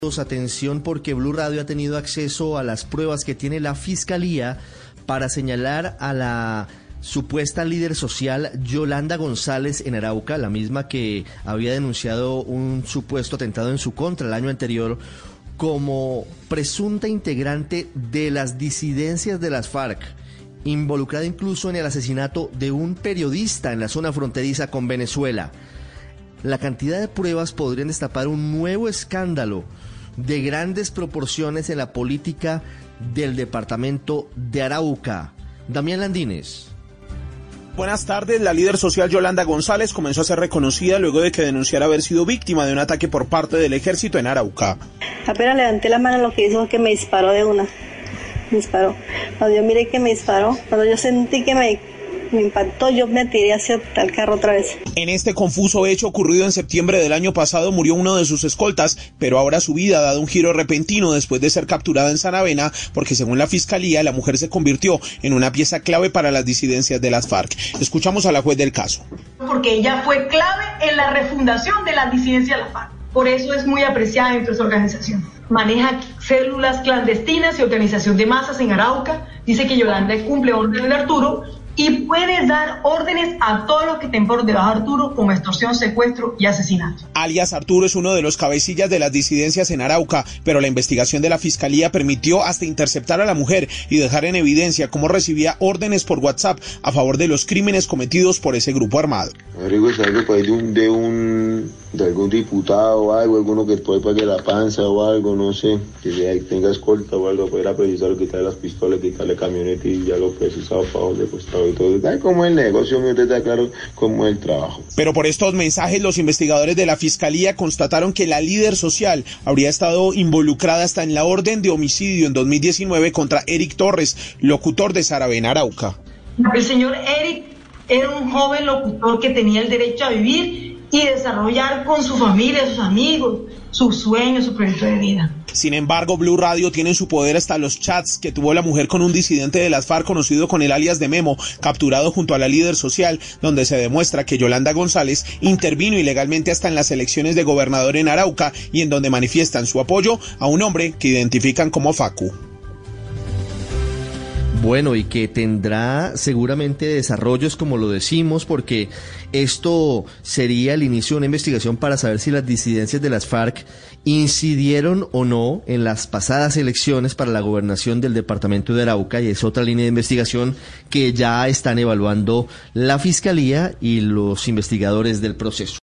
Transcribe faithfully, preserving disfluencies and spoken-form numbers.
Atención, porque Blue Radio ha tenido acceso a las pruebas que tiene la Fiscalía para señalar a la supuesta líder social Yolanda González en Arauca, la misma que había denunciado un supuesto atentado en su contra el año anterior, como presunta integrante de las disidencias de las FARC, involucrada incluso en el asesinato de un periodista en la zona fronteriza con Venezuela. La cantidad de pruebas podrían destapar un nuevo escándalo de grandes proporciones en la política del departamento de Arauca. Damián Landines. Buenas tardes. La líder social Yolanda González comenzó a ser reconocida luego de que denunciara haber sido víctima de un ataque por parte del ejército en Arauca. Apenas levanté la mano, lo que hizo fue que me disparó de una. Me disparó. Cuando yo miré que me disparó, cuando yo sentí que me, me impactó, yo me tiré hacia el carro otra vez. En este confuso hecho ocurrido en septiembre del año pasado murió uno de sus escoltas, pero ahora su vida ha dado un giro repentino después de ser capturada en Saravena, porque según la Fiscalía, la mujer se convirtió en una pieza clave para las disidencias de las FARC. Escuchamos a la juez del caso. Porque ella fue clave en la refundación de las disidencias de las FARC. Por eso es muy apreciada dentro de su organización. Maneja células clandestinas y organización de masas en Arauca. Dice que Yolanda cumple órdenes de Arturo y puede dar órdenes a todos los que estén por debajo de Arturo, como extorsión, secuestro y asesinato. Alias Arturo es uno de los cabecillas de las disidencias en Arauca, pero la investigación de la Fiscalía permitió hasta interceptar a la mujer y dejar en evidencia cómo recibía órdenes por WhatsApp a favor de los crímenes cometidos por ese grupo armado. Averigüe si algo por ahí de un, de un de algún diputado o algo, alguno que puede pague la panza o algo, no sé, que tenga escolta o algo, poder precisar, quitarle las pistolas, quitarle camioneta y ya lo precisado para donde pues y todo. Ay, como el negocio, mío, te está claro como el trabajo. Pero por estos mensajes, los investigadores de la Fiscalía constataron que la líder social habría estado involucrada hasta en la orden de homicidio en dos mil diecinueve contra Eric Torres, locutor de Saravena, Arauca. El señor Eric era un joven locutor que tenía el derecho a vivir y desarrollar con su familia, sus amigos, sus sueños, su proyecto de vida. Sin embargo, Blue Radio tiene en su poder hasta los chats que tuvo la mujer con un disidente de las FARC conocido con el alias de Memo, capturado junto a la líder social, donde se demuestra que Yolanda González intervino ilegalmente hasta en las elecciones de gobernador en Arauca y en donde manifiestan su apoyo a un hombre que identifican como Facu. Bueno, y que tendrá seguramente desarrollos, como lo decimos, porque esto sería el inicio de una investigación para saber si las disidencias de las FARC incidieron o no en las pasadas elecciones para la gobernación del departamento de Arauca, y es otra línea de investigación que ya están evaluando la Fiscalía y los investigadores del proceso.